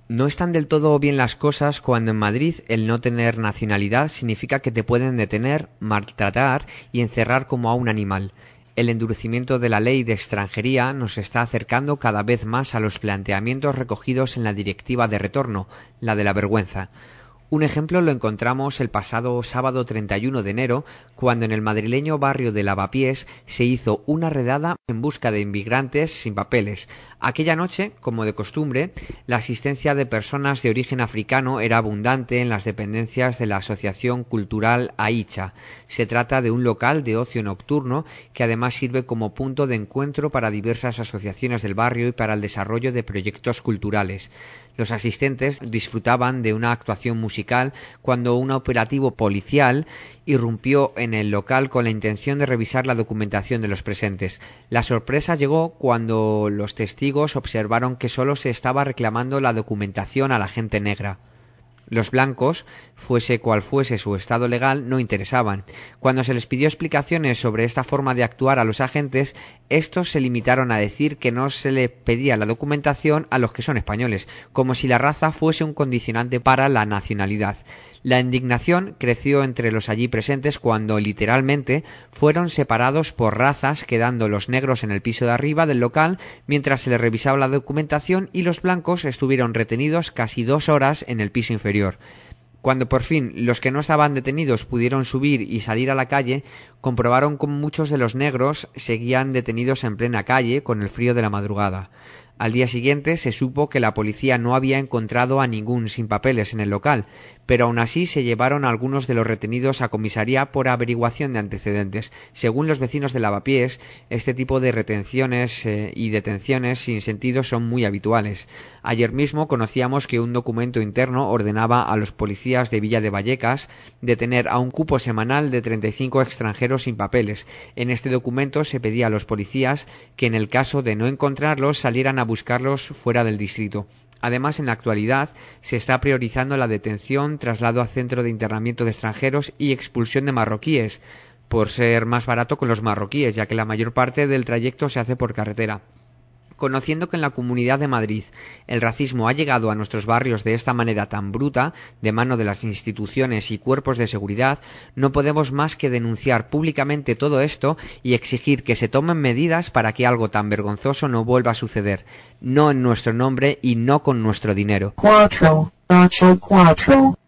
No están del todo bien las cosas cuando en Madrid el no tener nacionalidad significa que te pueden detener, maltratar y encerrar como a un animal. El endurecimiento de la ley de extranjería nos está acercando cada vez más a los planteamientos recogidos en la Directiva de Retorno, la de la vergüenza. Un ejemplo lo encontramos el pasado sábado 31 de enero, cuando en el madrileño barrio de Lavapiés se hizo una redada en busca de inmigrantes sin papeles. Aquella noche, como de costumbre, la asistencia de personas de origen africano era abundante en las dependencias de la Asociación Cultural Aicha. Se trata de un local de ocio nocturno que además sirve como punto de encuentro para diversas asociaciones del barrio y para el desarrollo de proyectos culturales. Los asistentes disfrutaban de una actuación musical cuando un operativo policial irrumpió en el local con la intención de revisar la documentación de los presentes. La sorpresa llegó cuando los testigos observaron que solo se estaba reclamando la documentación a la gente negra. Los blancos, fuese cual fuese su estado legal, no interesaban. Cuando se les pidió explicaciones sobre esta forma de actuar a los agentes, estos se limitaron a decir que no se le pedía la documentación a los que son españoles, como si la raza fuese un condicionante para la nacionalidad. La indignación creció entre los allí presentes cuando, literalmente, fueron separados por razas, quedando los negros en el piso de arriba del local mientras se les revisaba la documentación y los blancos estuvieron retenidos casi 2 horas en el piso inferior. Cuando por fin los que no estaban detenidos pudieron subir y salir a la calle, comprobaron cómo muchos de los negros seguían detenidos en plena calle con el frío de la madrugada. Al día siguiente se supo que la policía no había encontrado a ningún sin papeles en el local, pero aún así se llevaron a algunos de los retenidos a comisaría por averiguación de antecedentes. Según los vecinos de Lavapiés, este tipo de retenciones y detenciones sin sentido son muy habituales. Ayer mismo conocíamos que un documento interno ordenaba a los policías de Villa de Vallecas detener a un cupo semanal de 35 extranjeros sin papeles. En este documento se pedía a los policías que en el caso de no encontrarlos salieran a buscarlos fuera del distrito. Además, en la actualidad se está priorizando la detención, traslado a centro de internamiento de extranjeros y expulsión de marroquíes, por ser más barato con los marroquíes, ya que la mayor parte del trayecto se hace por carretera. Conociendo que en la Comunidad de Madrid el racismo ha llegado a nuestros barrios de esta manera tan bruta, de mano de las instituciones y cuerpos de seguridad, no podemos más que denunciar públicamente todo esto y exigir que se tomen medidas para que algo tan vergonzoso no vuelva a suceder, no en nuestro nombre y no con nuestro dinero. 484.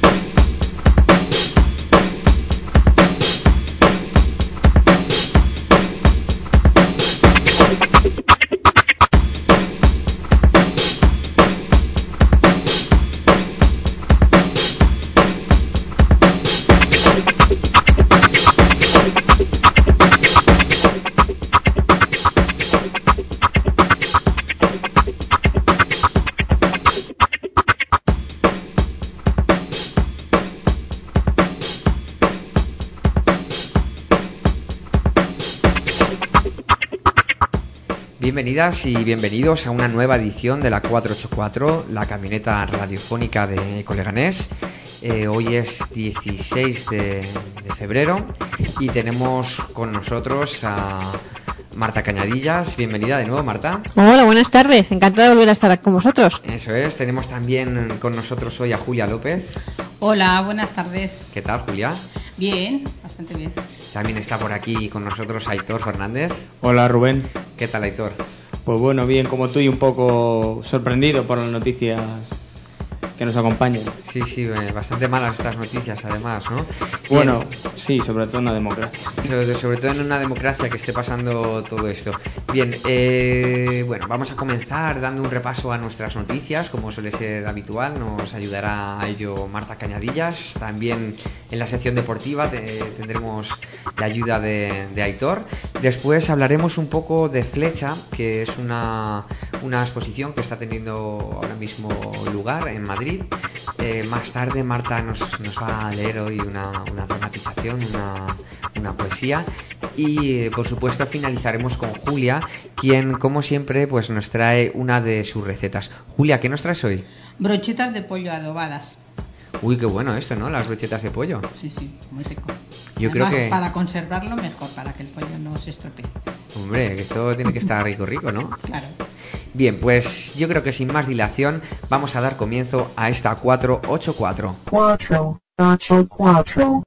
Bienvenidas y bienvenidos a una nueva edición de la 484, la camioneta radiofónica de Ecoleganés. Hoy es 16 de febrero y tenemos con nosotros a Marta Cañadillas. Bienvenida de nuevo, Marta. Hola, buenas tardes. Encantada de volver a estar con vosotros. Eso es. Tenemos también con nosotros hoy a Julia López. Hola, buenas tardes. ¿Qué tal, Julia? Bien, bastante bien. También está por aquí con nosotros Aitor Fernández. Hola, Rubén. ¿Qué tal, Aitor? Pues bueno, bien, como tú y un poco sorprendido por las noticias que nos acompañan. Sí, bastante malas estas noticias además, ¿no? Bueno, Bien. sí, sobre todo en una democracia. Sobre todo en una democracia que esté pasando todo esto. Bien, bueno, vamos a comenzar dando un repaso a nuestras noticias, como suele ser habitual. Nos ayudará a ello Marta Cañadillas. También en la sección deportiva tendremos la ayuda de Aitor. Después hablaremos un poco de Flecha, que es una exposición que está teniendo ahora mismo lugar en Madrid. Más tarde Marta nos va a leer hoy una dramatización, una poesía y por supuesto finalizaremos con Julia, quien como siempre pues nos trae una de sus recetas. Julia, ¿qué nos traes hoy? Brochetas de pollo adobadas. Uy, qué bueno esto, ¿no? Las brochetas de pollo. Sí, muy rico. Yo Además, creo que para conservarlo mejor, para que el pollo no se estropee. Hombre, esto tiene que estar rico, ¿no? Claro. Bien, pues yo creo que sin más dilación vamos a dar comienzo a esta 484. 484.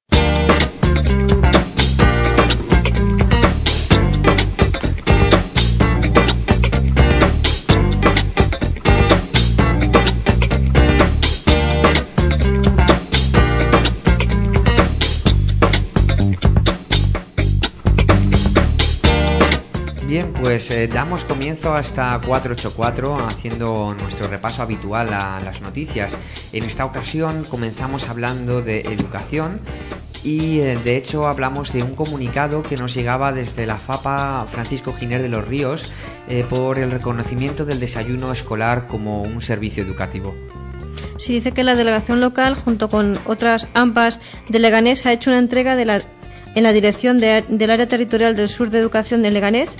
Bien, pues damos comienzo a esta 484 haciendo nuestro repaso habitual a las noticias. En esta ocasión comenzamos hablando de educación y de hecho hablamos de un comunicado que nos llegaba desde la FAPA Francisco Giner de los Ríos por el reconocimiento del desayuno escolar como un servicio educativo. Se dice que la delegación local, junto con otras AMPAs de Leganés, ha hecho una entrega en la dirección del Área Territorial del Sur de Educación de Leganés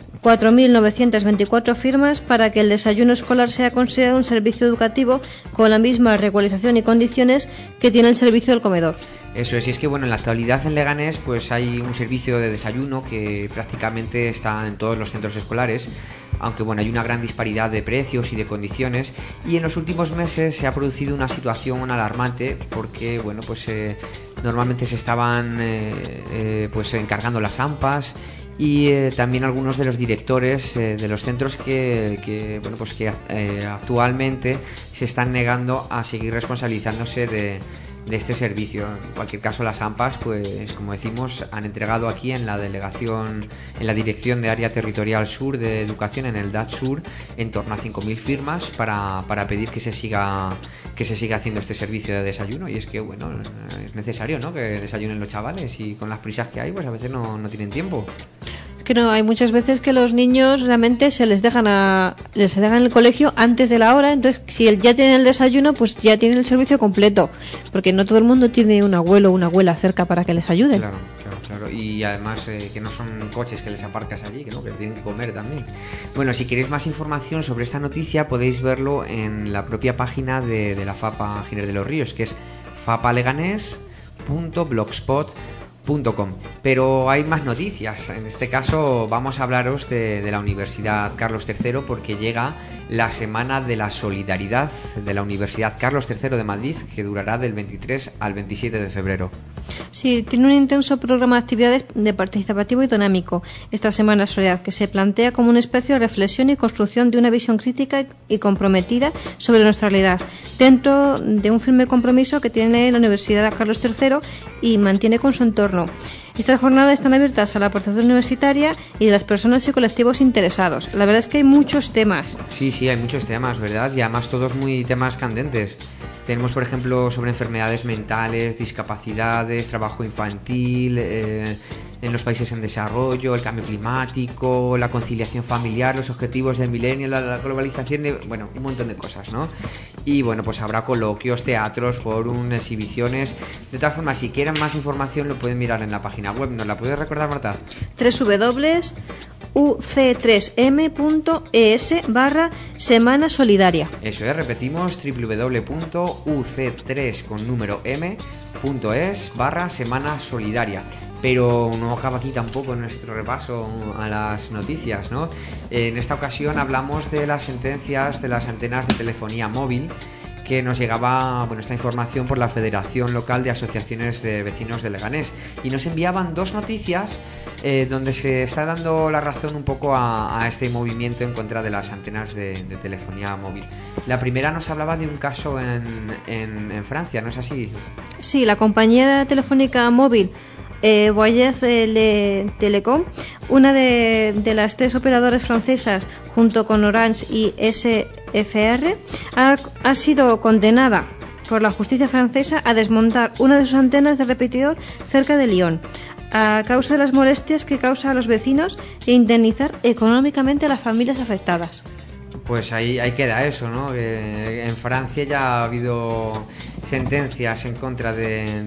4.924 firmas para que el desayuno escolar sea considerado un servicio educativo con la misma regularización y condiciones que tiene el servicio del comedor. Eso es, y es que bueno, en la actualidad en Leganés pues hay un servicio de desayuno que prácticamente está en todos los centros escolares, aunque bueno, hay una gran disparidad de precios y de condiciones, y en los últimos meses se ha producido una situación alarmante porque bueno, pues normalmente se estaban pues encargando las AMPAs y también algunos de los directores de los centros que bueno, pues que actualmente se están negando a seguir responsabilizándose de este servicio. En cualquier caso, las AMPAs, pues como decimos, han entregado aquí en la delegación, en la Dirección de Área Territorial Sur de Educación, en el DAT Sur, en torno a 5.000 firmas para pedir que se siga haciendo este servicio de desayuno. Y es que bueno, es necesario, ¿no?, que desayunen los chavales, y con las prisas que hay, pues a veces no tienen tiempo. Que no, hay muchas veces que los niños realmente se les dejan en el colegio antes de la hora, entonces si ya tienen el desayuno, pues ya tienen el servicio completo, porque no todo el mundo tiene un abuelo o una abuela cerca para que les ayuden. Claro, y además que no son coches que les aparcas allí, que tienen que comer también. Bueno, si queréis más información sobre esta noticia podéis verlo en la propia página de la FAPA Giner de los Ríos, que es fapaleganés.blogspot.com. Pero hay más noticias. En este caso vamos a hablaros de la Universidad Carlos III, porque llega la Semana de la Solidaridad de la Universidad Carlos III de Madrid, que durará del 23 al 27 de febrero. Sí, tiene un intenso programa de actividades de participativo y dinámico esta Semana de Solidaridad, que se plantea como un espacio de reflexión y construcción de una visión crítica y comprometida sobre nuestra realidad, dentro de un firme compromiso que tiene la Universidad Carlos III y mantiene con su entorno. Estas jornadas están abiertas a la participación universitaria y de las personas y colectivos interesados. La verdad es que hay muchos temas. Sí, hay muchos temas, ¿verdad? Y además todos muy temas candentes. Tenemos, por ejemplo, sobre enfermedades mentales, discapacidades, trabajo infantil, en los países en desarrollo, el cambio climático, la conciliación familiar, los objetivos del milenio, la globalización, bueno, un montón de cosas, ¿no? Y bueno, pues habrá coloquios, teatros, fórums, exhibiciones. De todas formas, si quieren más información lo pueden mirar en la página web. ¿Nos la puedes recordar, Marta? www.uc3m.es/Semana Solidaria. Eso es, repetimos, www.uc3.m.es/Semana Solidaria. Pero no acaba aquí tampoco nuestro repaso a las noticias, ¿no? En esta ocasión hablamos de las sentencias de las antenas de telefonía móvil, que nos llegaba esta información por la Federación Local de Asociaciones de Vecinos de Leganés, y nos enviaban dos noticias donde se está dando la razón un poco a este movimiento en contra de las antenas de telefonía móvil. La primera nos hablaba de un caso en Francia, ¿no es así? Sí, la compañía telefónica móvil Bouygues Telecom, una de las tres operadoras francesas, junto con Orange y SFR, ha sido condenada por la justicia francesa a desmontar una de sus antenas de repetidor cerca de Lyon, a causa de las molestias que causa a los vecinos, e indemnizar económicamente a las familias afectadas. Pues ahí queda eso, ¿no? Que en Francia ya ha habido sentencias en contra de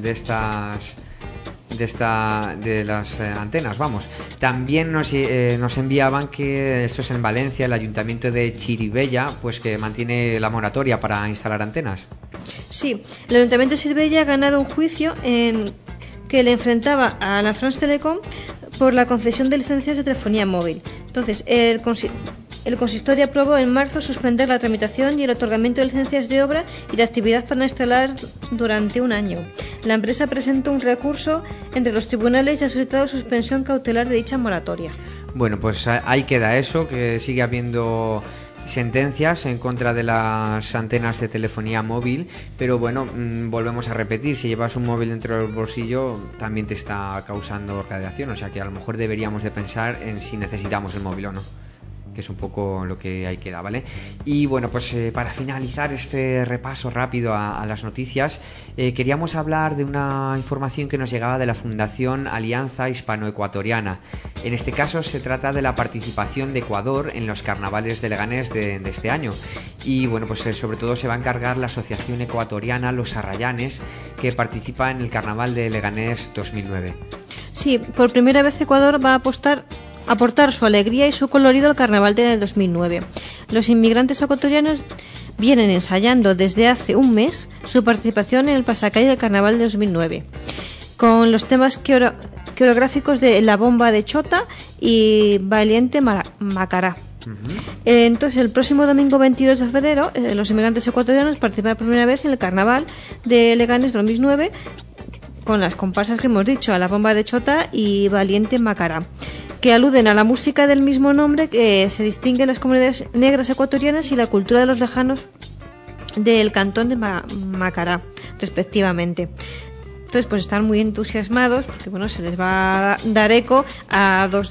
las antenas, vamos. También nos enviaban que esto es en Valencia, el ayuntamiento de Chirivella, pues que mantiene la moratoria para instalar antenas. Sí, el ayuntamiento de Chirivella ha ganado un juicio en que le enfrentaba a la France Telecom por la concesión de licencias de telefonía móvil. Entonces, El consistorio aprobó en marzo suspender la tramitación y el otorgamiento de licencias de obra y de actividad para instalar durante un año. La empresa presentó un recurso entre los tribunales y ha solicitado suspensión cautelar de dicha moratoria. Bueno, pues ahí queda eso, que sigue habiendo sentencias en contra de las antenas de telefonía móvil, pero bueno, volvemos a repetir, si llevas un móvil dentro del bolsillo también te está causando radiación, o sea que a lo mejor deberíamos de pensar en si necesitamos el móvil o no, que es un poco lo que ahí queda, ¿vale? Y bueno, pues para finalizar este repaso rápido a las noticias, queríamos hablar de una información que nos llegaba de la Fundación Alianza Hispano-Ecuatoriana. En este caso se trata de la participación de Ecuador en los carnavales de Leganés de este año. Y bueno, pues sobre todo se va a encargar la Asociación Ecuatoriana Los Arrayanes, que participa en el Carnaval de Leganés 2009. Sí, por primera vez Ecuador va a aportar su alegría y su colorido al carnaval del 2009. Los inmigrantes ecuatorianos vienen ensayando desde hace un mes su participación en el pasacalle del carnaval de 2009, con los temas coreográficos de La Bomba de Chota y Valiente Macará. Entonces, el próximo domingo 22 de febrero, los inmigrantes ecuatorianos participan por primera vez en el carnaval de Leganés 2009, con las comparsas que hemos dicho, a La Bomba de Chota y Valiente Macará, que aluden a la música del mismo nombre que se distingue en las comunidades negras ecuatorianas y la cultura de los lejanos del cantón de Macará, respectivamente. Entonces, pues están muy entusiasmados porque, bueno, se les va a dar eco a dos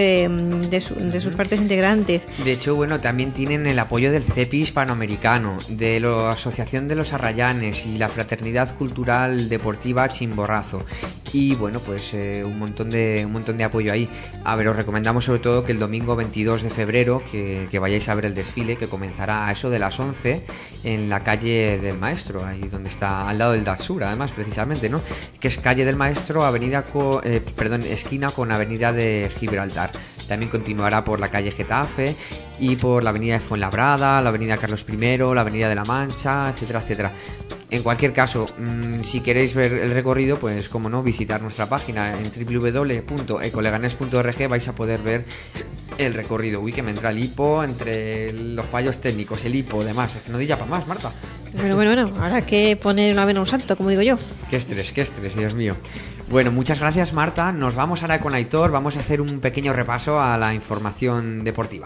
de sus partes integrantes. De hecho, bueno, también tienen el apoyo del CEPI hispanoamericano, de la Asociación de los Arrayanes y la Fraternidad Cultural Deportiva Chimborazo. Y bueno, pues un montón de apoyo ahí. A ver, os recomendamos sobre todo que el domingo 22 de febrero que vayáis a ver el desfile, que comenzará a eso de las 11 en la calle del Maestro, ahí donde está, al lado del Datsur, además, precisamente, ¿no? Que es calle del Maestro, esquina con avenida de Gibraltar. También continuará por la calle Getafe y por la avenida de Fuenlabrada, la avenida Carlos I, la avenida de la Mancha, etcétera, etcétera. En cualquier caso, si queréis ver el recorrido, pues como no, visitar nuestra página en www.ecoleganes.org, vais a poder ver el recorrido. Uy, que me entra el hipo entre los fallos técnicos, el hipo, demás. Es que no di ya para más, Marta. Bueno, ahora que poner una vena a un santo, como digo yo. Qué estrés, Dios mío. Bueno, muchas gracias, Marta. Nos vamos ahora con Aitor. Vamos a hacer un pequeño repaso a la información deportiva.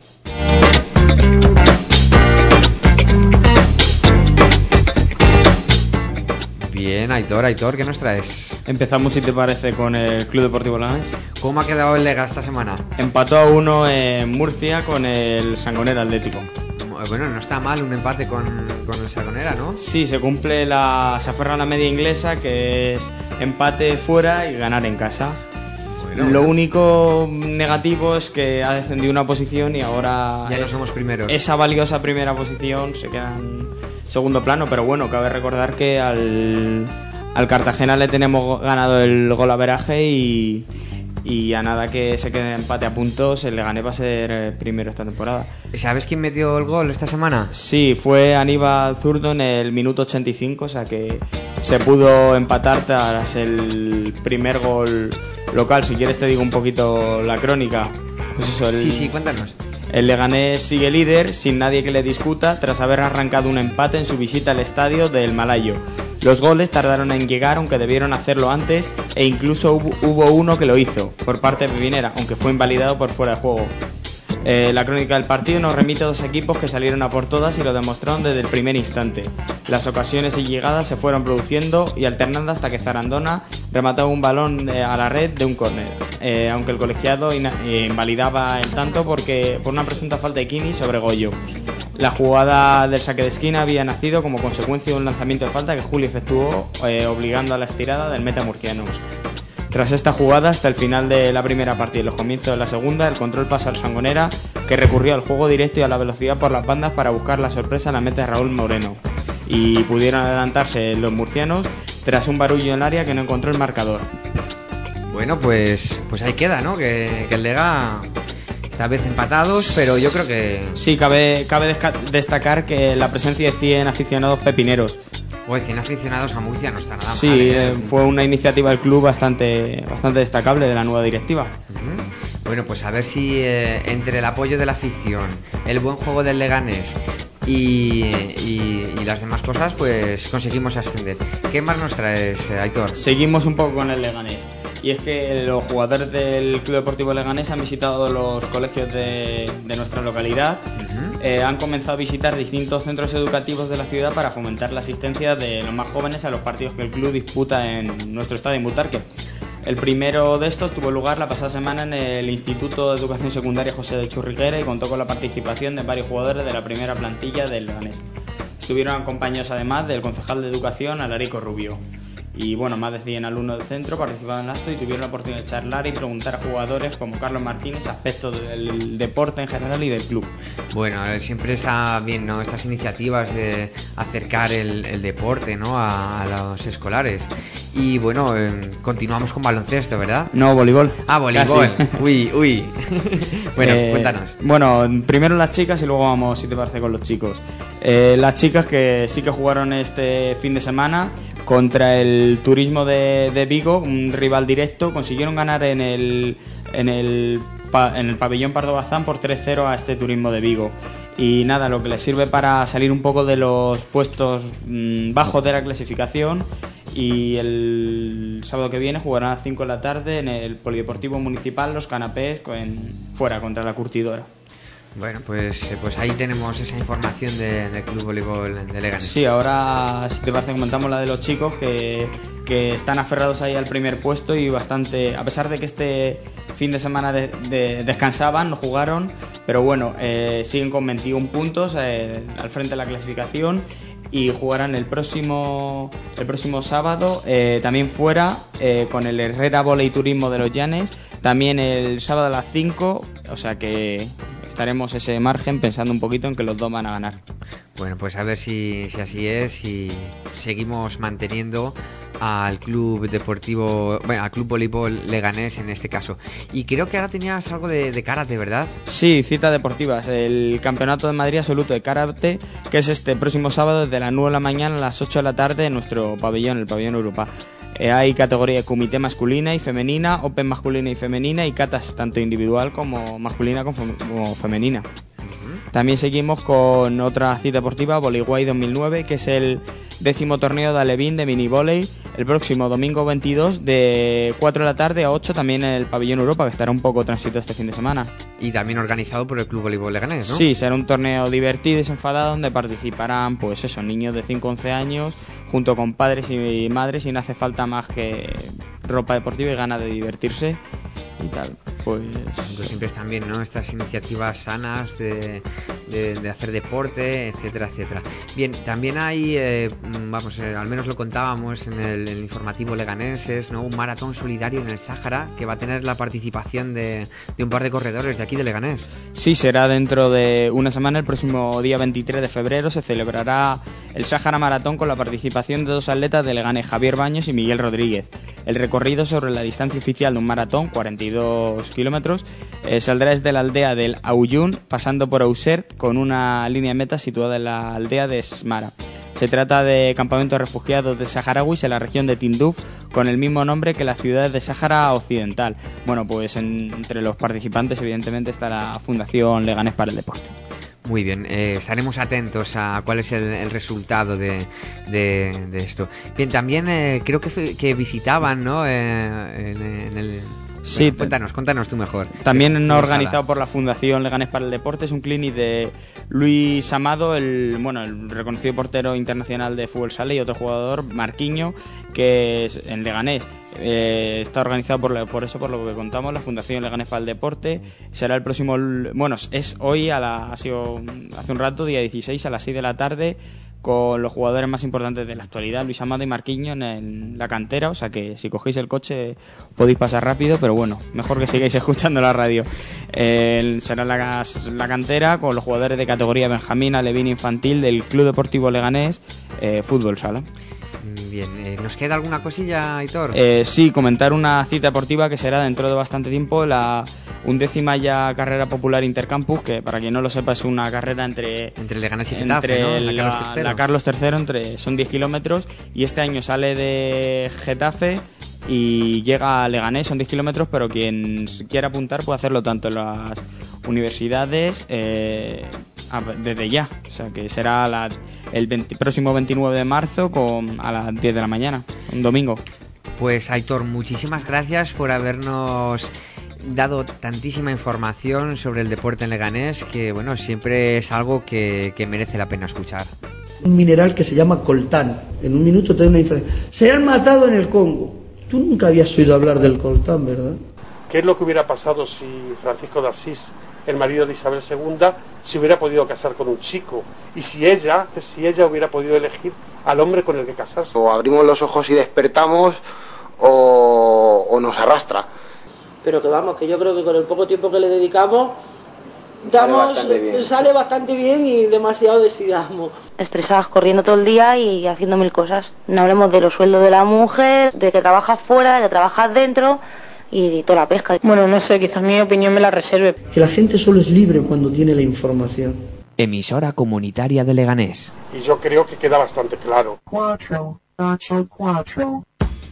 Bien, Aitor, ¿qué nos traes? Empezamos, si te parece, con el Club Deportivo Leganés. ¿Cómo ha quedado el Lega esta semana? Empató a 1 en Murcia con el Sangonera Atlético. Bueno, no está mal un empate con el Sangonera, ¿no? Sí, se aferra a la media inglesa, que es empate fuera y ganar en casa. Lo único negativo es que ha descendido una posición y ahora ya no somos primeros. Esa valiosa primera posición se queda en segundo plano, pero bueno, cabe recordar que al Cartagena le tenemos ganado el golaveraje y a nada que se quede en empate a puntos, el Leganés va a ser primero esta temporada. ¿Sabes quién metió el gol esta semana? Sí, fue Aníbal Zurdo en el minuto 85, o sea que se pudo empatar tras el primer gol local. Si quieres te digo un poquito la crónica. Pues eso, sí, cuéntanos. El Leganés sigue líder sin nadie que le discuta tras haber arrancado un empate en su visita al estadio del Malayo. Los goles tardaron en llegar, aunque debieron hacerlo antes, e incluso hubo uno que lo hizo por parte de Pepinera, aunque fue invalidado por fuera de juego. La crónica del partido nos remite a dos equipos que salieron a por todas y lo demostraron desde el primer instante. Las ocasiones y llegadas se fueron produciendo y alternando hasta que Zarandona remataba un balón a la red de un córner, aunque el colegiado invalidaba el tanto por una presunta falta de Kini sobre Goyo. La jugada del saque de esquina había nacido como consecuencia de un lanzamiento de falta que Julio efectuó, obligando a la estirada del meta murciano. Tras esta jugada, hasta el final de la primera parte y los comienzos de la segunda, el control pasó al Sangonera, que recurrió al juego directo y a la velocidad por las bandas para buscar la sorpresa en la meta de Raúl Moreno. Y pudieron adelantarse los murcianos tras un barullo en el área que no encontró el marcador. Bueno, pues ahí queda, ¿no? Que el Lega esta vez empatados, pero yo creo que... Sí, cabe destacar que la presencia de 100 aficionados pepineros. Pues 100 aficionados a Murcia no está nada mal. Sí, fue una iniciativa del club bastante destacable de la nueva directiva. Bueno, pues a ver si entre el apoyo de la afición, el buen juego del Leganés y las demás cosas, pues conseguimos ascender. ¿Qué más nos traes, Aitor? Seguimos un poco con el Leganés. Y es que los jugadores del Club Deportivo Leganés han visitado los colegios de nuestra localidad. Han comenzado a visitar distintos centros educativos de la ciudad para fomentar la asistencia de los más jóvenes a los partidos que el club disputa en nuestro estadio en Butarque. El primero de estos tuvo lugar la pasada semana en el Instituto de Educación Secundaria José de Churriguera y contó con la participación de varios jugadores de la primera plantilla del Leganés. Estuvieron acompañados además del concejal de Educación, Alarico Rubio. Y bueno, más de 100 alumnos del centro participaron en el acto y tuvieron la oportunidad de charlar y preguntar a jugadores como Carlos Martínez aspectos del deporte en general y del club. Bueno, siempre está bien, ¿no?, estas iniciativas de acercar el deporte, ¿no?, a los escolares. Y bueno, continuamos con baloncesto, ¿verdad? No, voleibol. Ah, voleibol. Casi. Uy. Bueno, cuéntanos. Bueno, primero las chicas y luego vamos, si te parece, con los chicos. Las chicas que sí que jugaron este fin de semana contra el Turismo de Vigo, un rival directo, consiguieron ganar en el pabellón Pardo Bazán por 3-0 a este Turismo de Vigo. Y nada, lo que les sirve para salir un poco de los puestos bajos de la clasificación. Y el sábado que viene jugarán a las 5 de la tarde en el Polideportivo Municipal Los Canapés fuera contra la Curtidora. Bueno, pues ahí tenemos esa información del Club Voleibol de Leganés. Sí, ahora, si te parece, comentamos la de los chicos que están aferrados ahí al primer puesto y bastante, a pesar de que este fin de semana descansaban, no jugaron, pero bueno, siguen con 21 puntos al frente de la clasificación y jugarán el próximo sábado también fuera con el Herrera Voley Turismo de los Llanes, también el sábado a las 5, o sea que estaremos ese margen pensando un poquito en que los dos van a ganar. Bueno, pues a ver si así es y seguimos manteniendo al Club Deportivo, bueno, al Club Voleibol Leganés en este caso. Y creo que ahora tenías algo de karate, ¿verdad? Sí, citas deportivas. El Campeonato de Madrid Absoluto de Karate, que es este próximo sábado desde las 9 de la mañana a las 8 de la tarde en nuestro pabellón, el pabellón Europa. Hay categoría de comité masculina y femenina, open masculina y femenina y catas tanto individual como masculina como femenina. También seguimos con otra cita deportiva, Voleiguay 2009, que es el 10º torneo de alevín de mini volei, el próximo domingo 22 de 4 de la tarde a 8 también en el pabellón Europa, que estará un poco transito este fin de semana. Y también organizado por el Club Voleibol Leganés, ¿no? Sí, será un torneo divertido y desenfadado donde participarán, pues eso, niños de 5-11 años junto con padres y madres, y no hace falta más que ropa deportiva y ganas de divertirse y tal. Pues siempre están bien, ¿no?, estas iniciativas sanas de hacer deporte, etcétera, etcétera. Bien, también hay, al menos lo contábamos en el informativo leganeses, ¿no?, un maratón solidario en el Sáhara que va a tener la participación de un par de corredores de aquí de Leganés. Sí, será dentro de una semana, el próximo día 23 de febrero se celebrará el Sáhara Maratón con la participación de 2 atletas de Leganés, Javier Baños y Miguel Rodríguez. El recorrido sobre la distancia oficial de un maratón, 42 kilómetros, saldrá desde la aldea del Auyún, pasando por Ausert, con una línea de meta situada en la aldea de Smara. Se trata de campamentos de refugiados de saharauis en la región de Tinduf, con el mismo nombre que la ciudad de Sáhara Occidental. Bueno, pues entre los participantes evidentemente está la Fundación Leganés para el Deporte. Muy bien, estaremos atentos a cuál es el resultado de esto. Bien, también creo que visitaban, ¿no?, en el... Sí, bueno, cuéntanos tú mejor. También organizado por la Fundación Leganés para el Deporte, es un clinic de Luis Amado, el reconocido portero internacional de fútbol sala, y otro jugador, Marquiño, que es en Leganés. Está organizado por lo que contamos, la Fundación Leganés para el Deporte. Será el próximo, es hoy ha sido hace un rato, día 16 a las 6 de la tarde, con los jugadores más importantes de la actualidad, Luis Amado y Marquiño, en la cantera. O sea que si cogéis el coche podéis pasar rápido, pero bueno, mejor que sigáis escuchando la radio. Será la cantera con los jugadores de categoría Benjamín, alevín, infantil del Club Deportivo Leganés, fútbol sala. Bien, ¿nos queda alguna cosilla, Aitor? Sí, comentar una cita deportiva que será dentro de bastante tiempo, la 11ª Carrera Popular Intercampus, que para quien no lo sepa es una carrera entre Leganés y Getafe, ¿no? La Carlos III, son 10 kilómetros, y este año sale de Getafe y llega a Leganés, son 10 kilómetros, pero quien quiera apuntar puede hacerlo tanto en las universidades desde ya, o sea que será el próximo 29 de marzo a las 10 de la mañana, un domingo. Pues Aitor, muchísimas gracias por habernos dado tantísima información sobre el deporte en Leganés, que bueno, siempre es algo que merece la pena escuchar. Un mineral que se llama coltán, en un minuto te doy una información. Se han matado en el Congo. Tú nunca habías oído hablar del coltán, ¿verdad? ¿Qué es lo que hubiera pasado si Francisco de Asís, el marido de Isabel II, se hubiera podido casar con un chico? Y si ella hubiera podido elegir al hombre con el que casarse. O abrimos los ojos y despertamos, o nos arrastra. Pero que vamos, que yo creo que con el poco tiempo que le dedicamos, sale bastante bien y demasiado decidamos. Estresadas, corriendo todo el día y haciendo mil cosas. No hablemos de los sueldos de la mujer, de que trabajas fuera, de que trabajas dentro y toda la pesca. Bueno, no sé, quizás mi opinión me la reserve. Que la gente solo es libre cuando tiene la información. Emisora comunitaria de Leganés. Y yo creo que queda bastante claro. 484.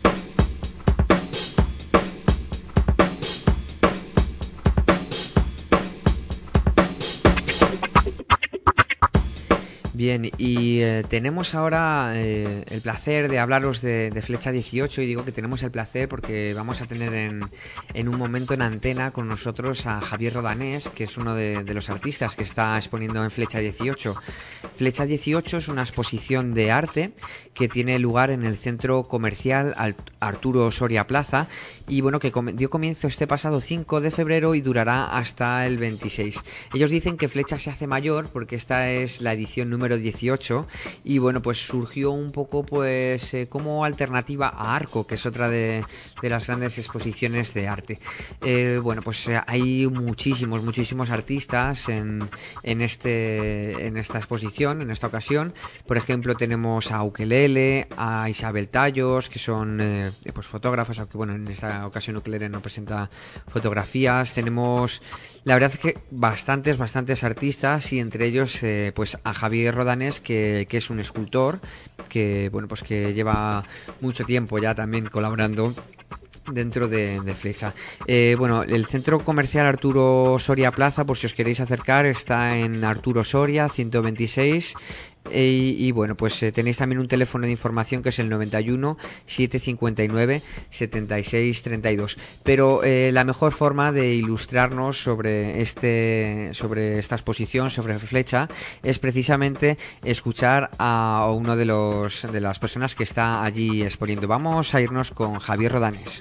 Bien, y tenemos ahora el placer de hablaros de Flecha 18, y digo que tenemos el placer porque vamos a tener en un momento en antena con nosotros a Javier Rodanés, que es uno de los artistas que está exponiendo en Flecha 18. Flecha 18 es una exposición de arte que tiene lugar en el centro comercial Arturo Soria Plaza, y bueno, que dio comienzo este pasado 5 de febrero y durará hasta el 26. Ellos dicen que Flecha se hace mayor porque esta es la edición número 18, y bueno, pues surgió un poco pues como alternativa a Arco, que es otra de las grandes exposiciones de arte. Bueno, pues hay muchísimos artistas en esta exposición, en esta ocasión. Por ejemplo, tenemos a Ukelele, a Isabel Tallos, que son pues fotógrafos, aunque bueno, en esta ocasión Ukelele no presenta fotografías. Tenemos, la verdad es que bastantes artistas, y entre ellos pues a Javier Rodanés, que es un escultor que bueno, pues que lleva mucho tiempo ya también colaborando dentro de Flecha. Bueno, el centro comercial Arturo Soria Plaza, por si os queréis acercar, está en Arturo Soria 126. Y bueno, pues tenéis también un teléfono de información que es el 91 759 76 32. Pero la mejor forma de ilustrarnos sobre esta exposición, sobre Flecha, es precisamente escuchar a uno de las personas que está allí exponiendo. Vamos a irnos con Javier Rodanés.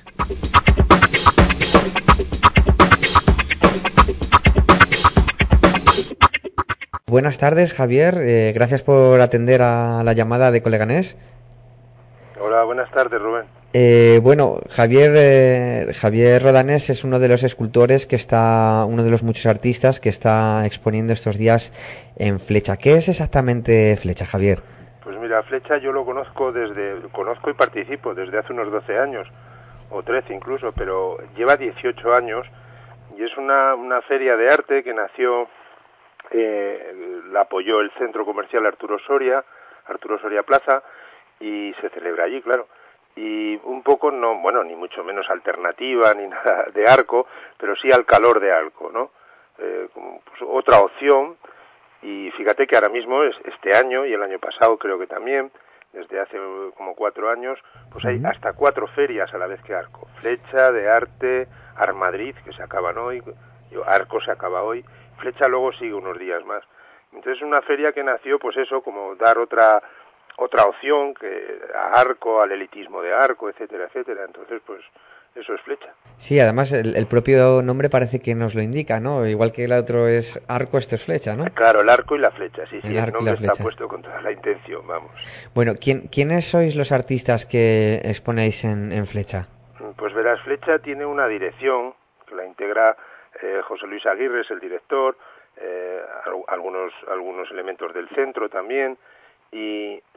Buenas tardes, Javier. Gracias por atender a la llamada de Coleganés. Hola, buenas tardes, Rubén. Bueno, Javier Rodanés es uno de los escultores uno de los muchos artistas que está exponiendo estos días en Flecha. ¿Qué es exactamente Flecha, Javier? Pues mira, Flecha yo lo conozco y participo desde hace unos 12 años, o 13 incluso, pero lleva 18 años, y es una feria de arte que nació... la apoyó el centro comercial Arturo Soria Plaza, y se celebra allí, claro, y un poco ni mucho menos alternativa ni nada de Arco, pero sí al calor de Arco, ¿no? Como pues, otra opción. Y fíjate que ahora mismo este año y el año pasado creo que también, desde hace como 4 años, pues hay hasta 4 ferias a la vez que Arco. Flecha de arte, Armadrid, que se acaban hoy, Arco se acaba hoy, Flecha luego sigue unos días más. Entonces una feria que nació, pues eso, como dar otra opción que a Arco, al elitismo de Arco, etcétera, etcétera. Entonces, pues eso es Flecha. Sí, además el propio nombre parece que nos lo indica, ¿no? Igual que el otro es Arco, esto es Flecha, ¿no? Claro, el Arco y la Flecha, sí, el nombre está puesto con toda la intención, vamos. Bueno, ¿quiénes sois los artistas que exponéis en Flecha? Pues verás, Flecha tiene una dirección que la integra José Luis Aguirre, es el director, algunos elementos del centro también, y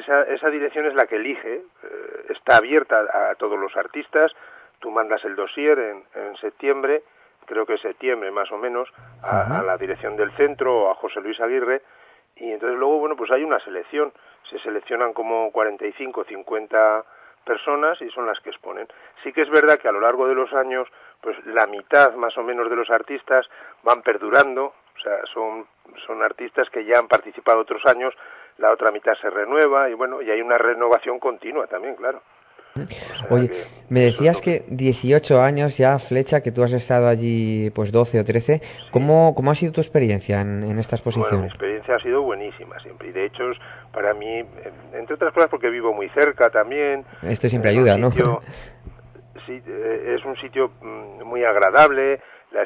esa dirección es la que elige, está abierta a todos los artistas, tú mandas el dossier en septiembre, creo que septiembre más o menos, a la dirección del centro o a José Luis Aguirre, y entonces luego, bueno, pues hay una selección, se seleccionan como 45, 50 personas y son las que exponen. Sí que es verdad que a lo largo de los años, pues la mitad más o menos de los artistas van perdurando, o sea, son artistas que ya han participado otros años, la otra mitad se renueva y bueno, y hay una renovación continua también, claro. Oye, me decías que 18 años ya, Flecha, que tú has estado allí pues 12 o 13. ¿Cómo ha sido tu experiencia en esta exposición? Bueno, mi experiencia ha sido buenísima siempre. Y de hecho, para mí, entre otras cosas porque vivo muy cerca también. Esto siempre ayuda, ¿no? Sí, es un sitio muy agradable.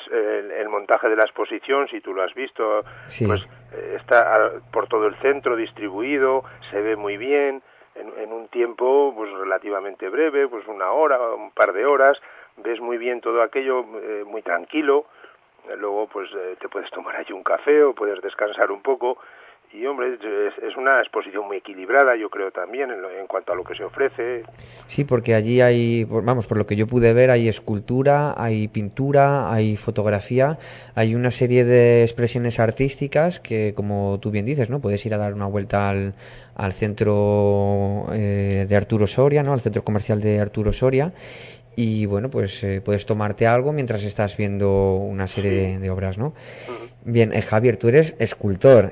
El montaje de la exposición, si tú lo has visto, sí, pues está por todo el centro distribuido, se ve muy bien. En un tiempo pues relativamente breve, pues una hora, un par de horas, ves muy bien todo aquello, muy tranquilo, luego pues te puedes tomar allí un café o puedes descansar un poco, y hombre, es una exposición muy equilibrada, yo creo también, en cuanto a lo que se ofrece. Sí, porque allí hay, vamos, por lo que yo pude ver, hay escultura, hay pintura, hay fotografía, hay una serie de expresiones artísticas que, como tú bien dices, ¿no? Puedes ir a dar una vuelta al centro de Arturo Soria, ¿no? Al centro comercial de Arturo Soria, y bueno, pues puedes tomarte algo mientras estás viendo una serie de obras, ¿no? Bien, Javier, tú eres escultor.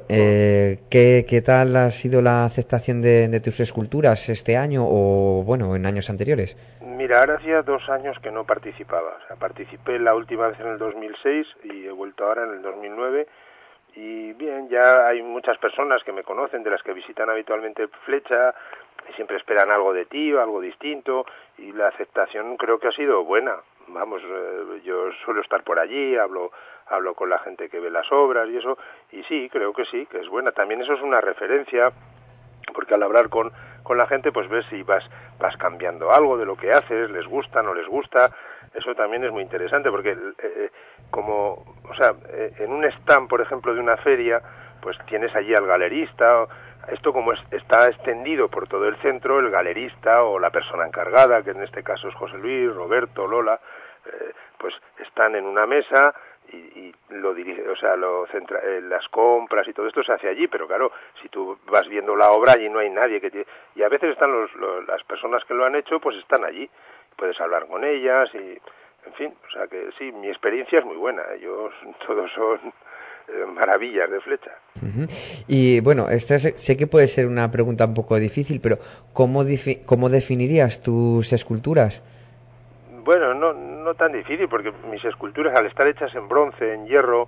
¿Qué tal ha sido la aceptación de tus esculturas este año o, bueno, en años anteriores? Mira, ahora hacía 2 años que no participaba. O sea, participé la última vez en el 2006 y he vuelto ahora en el 2009. Y bien, ya hay muchas personas que me conocen, de las que visitan habitualmente Flecha, y siempre esperan algo de ti o algo distinto, y la aceptación creo que ha sido buena. Vamos, yo suelo estar por allí, hablo con la gente que ve las obras y eso, y sí, creo que sí, que es buena. También eso es una referencia, porque al hablar con la gente, pues ves si vas cambiando algo de lo que haces, les gusta, no les gusta. Eso también es muy interesante, porque en un stand, por ejemplo, de una feria, pues tienes allí al galerista. Esto como está extendido por todo el centro, el galerista o la persona encargada, que en este caso es José Luis, Roberto, Lola, pues están en una mesa y lo dirige, o sea, las compras y todo esto se hace allí, pero claro, si tú vas viendo la obra allí no hay nadie y a veces están las personas que lo han hecho, pues están allí, puedes hablar con ellas y, en fin, o sea que sí, mi experiencia es muy buena, todos son maravillas de Flecha. Y bueno, esta sé que puede ser una pregunta un poco difícil, pero ¿cómo definirías tus esculturas? Bueno, no tan difícil, porque mis esculturas, al estar hechas en bronce, en hierro,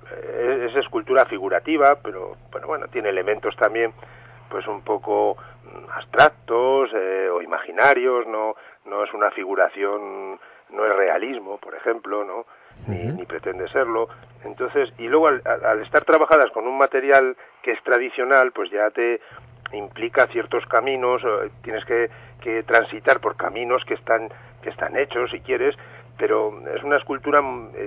es escultura figurativa, pero bueno, tiene elementos también pues un poco abstractos o imaginarios, no es una figuración, no es realismo, por ejemplo, ¿no? Ni pretende serlo. Entonces, y luego al estar trabajadas con un material que es tradicional, pues ya te implica ciertos caminos, tienes que transitar por caminos que están hechos, si quieres, pero es una escultura,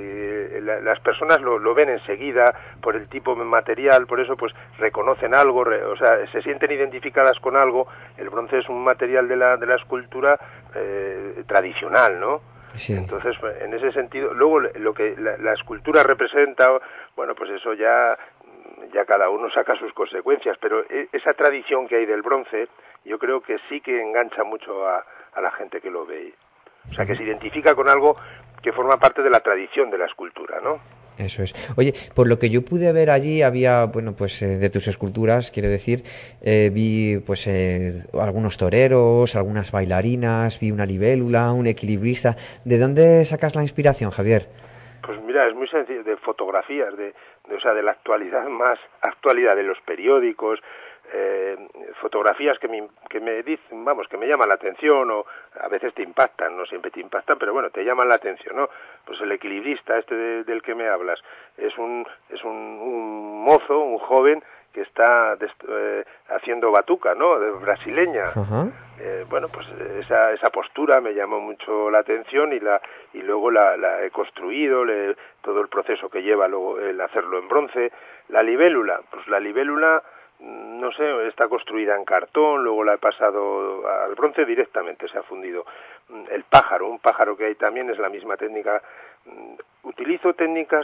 las personas lo ven enseguida por el tipo de material, por eso pues reconocen algo, o sea, se sienten identificadas con algo. El bronce es un material de la escultura tradicional, ¿no? Sí. Entonces, en ese sentido, luego lo que la escultura representa, bueno, pues eso ya cada uno saca sus consecuencias, pero esa tradición que hay del bronce, yo creo que sí que engancha mucho a la gente que lo ve. O sea, que se identifica con algo que forma parte de la tradición de la escultura, ¿no? Eso es. Oye, por lo que yo pude ver allí había, bueno, pues de tus esculturas, quiero decir, vi pues algunos toreros, algunas bailarinas, vi una libélula, un equilibrista. ¿De dónde sacas la inspiración, Javier? Pues mira, es muy sencillo, de fotografías, de la actualidad, más actualidad de los periódicos, fotografías que me dicen, vamos, que me llaman la atención, o a veces te impactan, no siempre te impactan, pero bueno, te llaman la atención, ¿no? Pues el equilibrista del que me hablas es un mozo, un joven que está haciendo batuca, ¿no? Brasileña. Bueno, pues esa postura me llamó mucho la atención y luego la he construido, todo el proceso que lleva luego el hacerlo en bronce. La libélula, pues la libélula no sé, está construida en cartón, luego la he pasado al bronce directamente, se ha fundido. El pájaro, un pájaro que hay también, es la misma técnica. Utilizo técnicas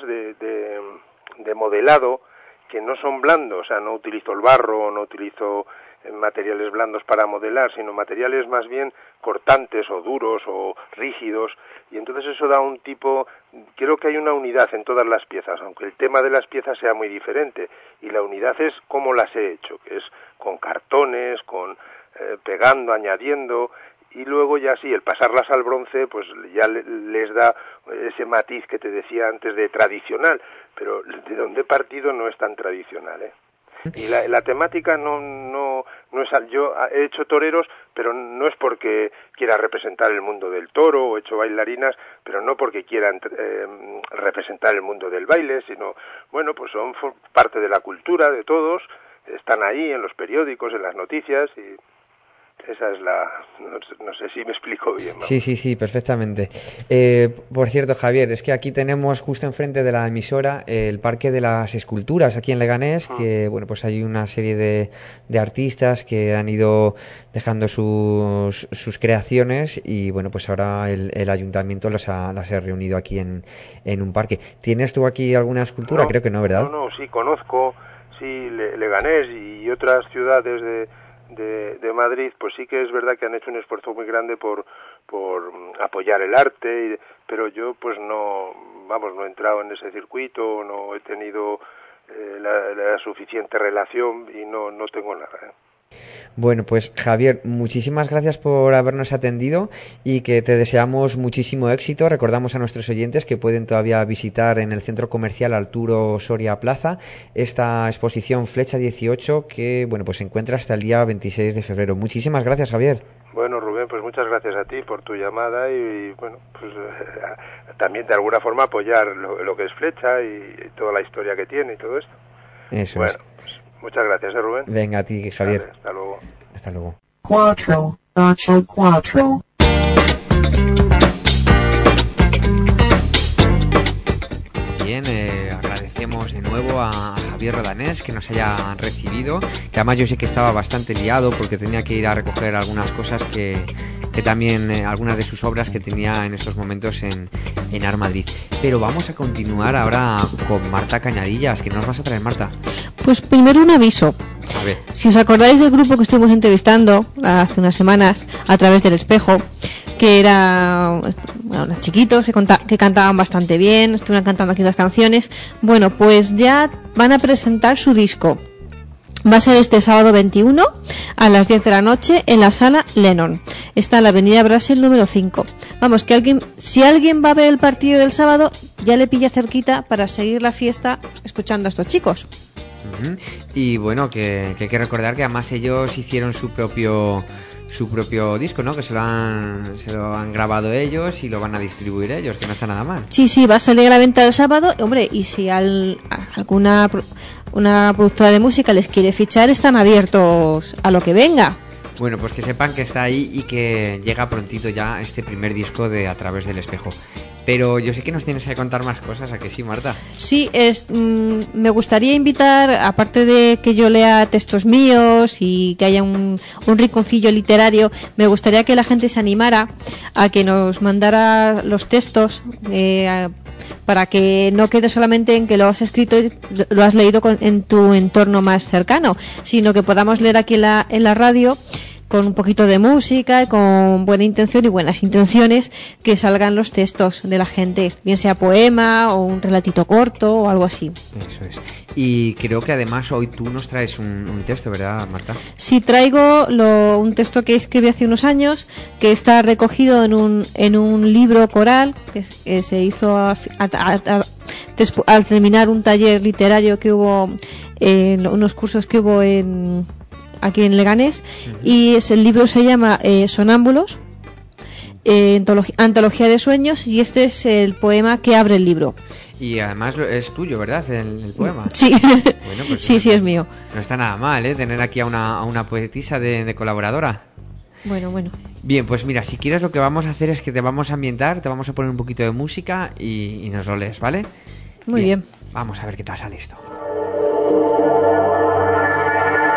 de modelado que no son blandos, o sea, no utilizo el barro, no utilizo materiales blandos para modelar, sino materiales más bien cortantes o duros o rígidos, y entonces eso da un tipo, creo que hay una unidad en todas las piezas, aunque el tema de las piezas sea muy diferente, y la unidad es cómo las he hecho, que es con cartones, con pegando, añadiendo, y luego ya sí, el pasarlas al bronce, pues ya les da ese matiz que te decía antes de tradicional, pero de donde he partido no es tan tradicional, ¿eh? Y la temática no es, yo he hecho toreros, pero no es porque quiera representar el mundo del toro, o he hecho bailarinas, pero no porque quieran representar el mundo del baile, sino, bueno, pues son parte de la cultura de todos, están ahí en los periódicos, en las noticias, y esa es no sé si me explico bien, ¿no? Sí, perfectamente. Por cierto, Javier, es que aquí tenemos justo enfrente de la emisora el Parque de las Esculturas, aquí en Leganés, que bueno, pues hay una serie de artistas que han ido dejando sus creaciones, y bueno, pues ahora el ayuntamiento las ha reunido aquí en un parque. ¿Tienes tú aquí alguna escultura? No, creo que no, ¿verdad? No, sí, conozco, sí, Leganés y otras ciudades de Madrid, pues sí que es verdad que han hecho un esfuerzo muy grande por apoyar el arte, pero yo pues no he entrado en ese circuito, no he tenido la suficiente relación y no tengo nada, ¿eh? Bueno, pues Javier, muchísimas gracias por habernos atendido y que te deseamos muchísimo éxito. Recordamos a nuestros oyentes que pueden todavía visitar en el Centro Comercial Arturo Soria Plaza esta exposición Flecha 18 que, bueno, pues se encuentra hasta el día 26 de febrero. Muchísimas gracias, Javier. Bueno, Rubén, pues muchas gracias a ti por tu llamada y bueno, pues también de alguna forma apoyar lo que es Flecha y toda la historia que tiene y todo esto. Eso bueno, es. Pues, muchas gracias, Rubén. Venga, a ti, Javier. Vale, hasta luego. Hasta luego. 484. Bien, agradecemos de nuevo a Javier Rodanés que nos haya recibido, que además yo sé que estaba bastante liado porque tenía que ir a recoger algunas cosas que también, algunas de sus obras que tenía en estos momentos en Art Madrid. Pero vamos a continuar ahora con Marta Cañadillas. ¿Qué nos vas a traer, Marta? Pues primero un aviso. A ver. Si os acordáis del grupo que estuvimos entrevistando hace unas semanas a través del Espejo, que era unos chiquitos que cantaban bastante bien, estuvieron cantando aquí 2 canciones. Bueno, pues ya van a presentar su disco. Va a ser este sábado 21 a las 10 de la noche en la sala Lennon. Está en la avenida Brasil número 5. Vamos, que si alguien va a ver el partido del sábado, ya le pilla cerquita para seguir la fiesta escuchando a estos chicos. Y bueno, que hay que recordar que además ellos hicieron su propio disco, ¿no? Que se lo han grabado ellos y lo van a distribuir ellos, que no está nada mal. Sí, va a salir a la venta el sábado. Hombre, y si alguna una productora de música les quiere fichar, están abiertos a lo que venga. Bueno, pues que sepan que está ahí y que llega prontito ya este primer disco de A Través del Espejo. Pero yo sé que nos tienes que contar más cosas, ¿a que sí, Marta? Sí, me gustaría invitar, aparte de que yo lea textos míos y que haya un rinconcillo literario, me gustaría que la gente se animara a que nos mandara los textos para que no quede solamente en que lo has escrito y lo has leído en tu entorno más cercano, sino que podamos leer aquí en la radio con un poquito de música y con buena intención y buenas intenciones, que salgan los textos de la gente, bien sea poema o un relatito corto o algo así. Eso es. Y creo que además hoy tú nos traes un texto, ¿verdad, Marta? Sí, traigo un texto que escribí hace unos años, que está recogido en un libro coral que se hizo al terminar un taller literario que hubo, unos cursos que hubo aquí en Leganés, y el libro se llama Sonámbulos, antología de sueños, y este es el poema que abre el libro. Y además es tuyo, ¿verdad? El poema. Sí, bueno, pues sí, es mío. No está nada mal, tener aquí a una poetisa de colaboradora. Bueno. Bien, pues mira, si quieres lo que vamos a hacer es que te vamos a ambientar, te vamos a poner un poquito de música y nos lo lees, ¿vale? Muy bien. Vamos a ver qué tal sale esto.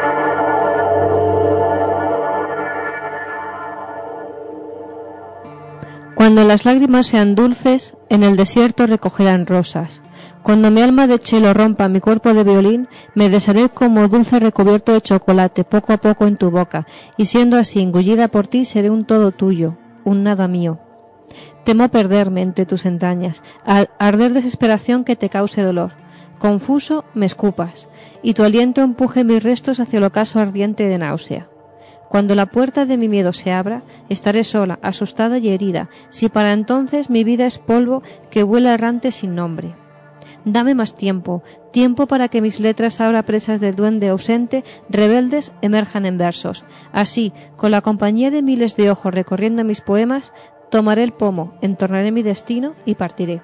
Cuando las lágrimas sean dulces, en el desierto recogerán rosas. Cuando mi alma de chelo rompa mi cuerpo de violín, me desharé como dulce recubierto de chocolate poco a poco en tu boca, y siendo así engullida por ti seré un todo tuyo, un nada mío. Temo perderme entre tus entrañas, al arder desesperación que te cause dolor. Confuso me escupas, y tu aliento empuje mis restos hacia el ocaso ardiente de náusea. Cuando la puerta de mi miedo se abra, estaré sola, asustada y herida, si para entonces mi vida es polvo que vuela errante sin nombre. Dame más tiempo, tiempo para que mis letras ahora presas del duende ausente, rebeldes, emerjan en versos. Así, con la compañía de miles de ojos recorriendo mis poemas, tomaré el pomo, entornaré mi destino y partiré.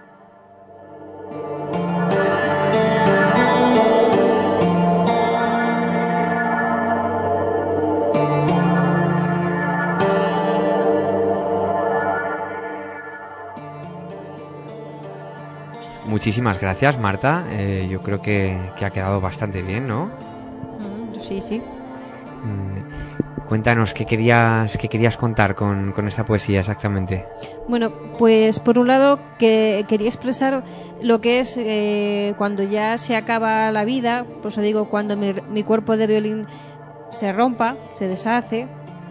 Muchísimas gracias, Marta. Yo creo que ha quedado bastante bien, ¿no? Sí, sí. Cuéntanos, ¿qué querías contar con esta poesía exactamente? Bueno, pues por un lado que quería expresar lo que es cuando ya se acaba la vida, por eso digo, cuando mi cuerpo de violín se rompa, se deshace.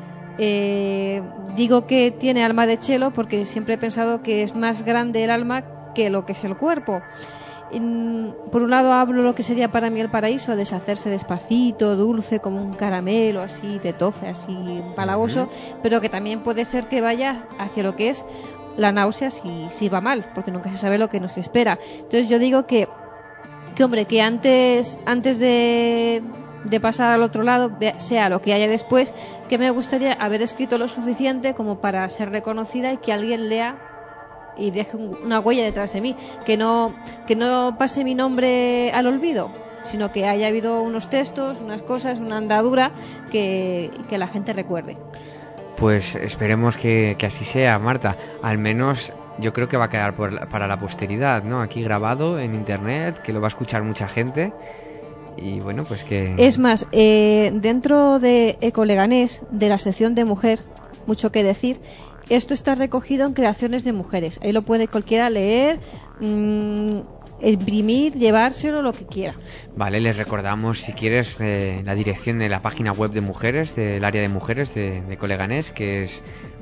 Digo que tiene alma de chelo porque siempre he pensado que es más grande el alma que lo que es el cuerpo. Por un lado hablo lo que sería para mí el paraíso, deshacerse despacito, dulce como un caramelo, así de tofe, así empalagoso, pero que también puede ser que vaya hacia lo que es la náusea si va mal, porque nunca se sabe lo que nos espera. Entonces yo digo que hombre, que antes de pasar al otro lado, sea lo que haya después, que me gustaría haber escrito lo suficiente como para ser reconocida y que alguien lea y deje una huella detrás de mí, que no pase mi nombre al olvido, sino que haya habido unos textos, unas cosas, una andadura que la gente recuerde. Pues esperemos que así sea, Marta. Al menos yo creo que va a quedar para la posteridad, ¿no? Aquí grabado en internet, que lo va a escuchar mucha gente. Y bueno, pues que... Es más, dentro de Ecoleganés, de la sección de mujer, mucho que decir. Esto está recogido en Creaciones de Mujeres. Ahí lo puede cualquiera leer, imprimir, llevárselo, lo que quiera. Vale, les recordamos, si quieres, la dirección de la página web de mujeres, del área de mujeres de Ecoleganés, que es